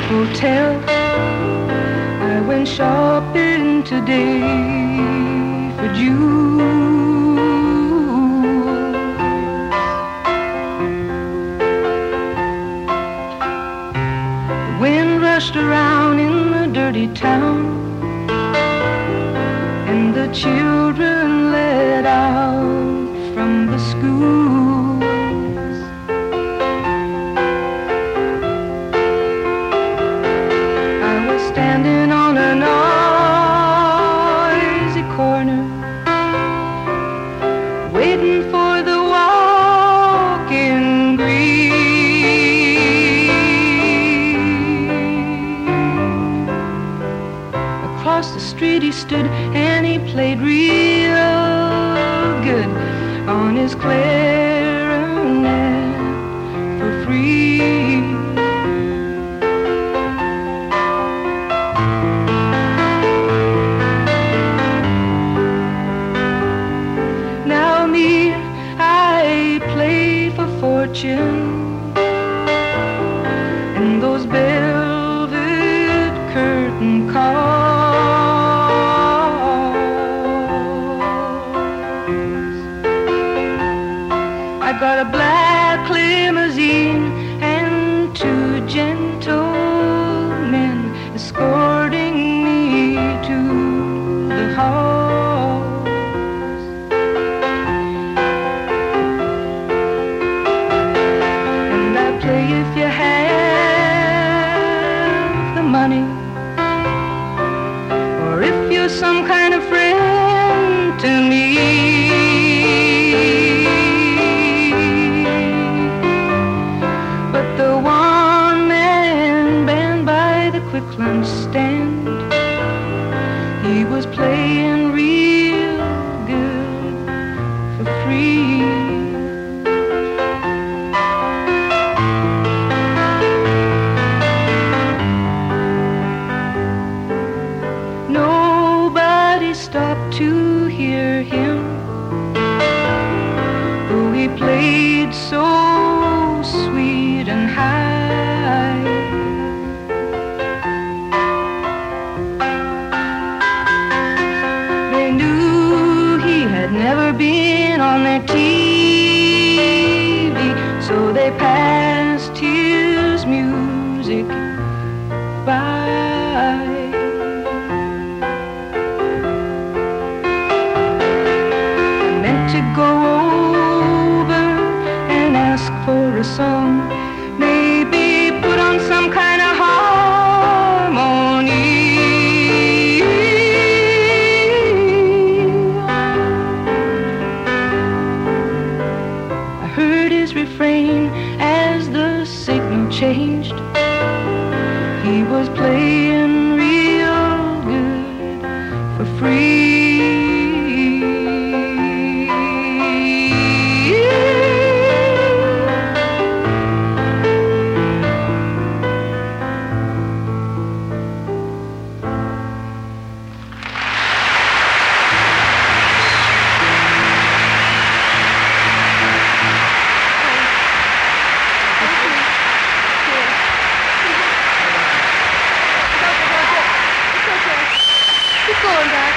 hotel. I went shopping today for jewels. The wind rushed around in the dirty town, and the children let out from the schools. I was standing on a noisy corner, waiting for the walking green. Across the street he stood and he played real good on his clarinet for free. Now me, I play for fortune, and those velvet curtain calls. I got a black limousine and two gentlemen escorting me to the halls. And I play if you have the money, or if you're some kind of friend to me. But the one-man band by the quick lunch stand, he was playing real good for free. Nobody stopped to hear him, though he played so sweet and high. They knew he had never been on their TV, so they passed his music by. I meant to go over and ask for a song, maybe put on some kind of harmony. I heard his refrain as the signal changed. He was playing real good for free. Keep going, guys.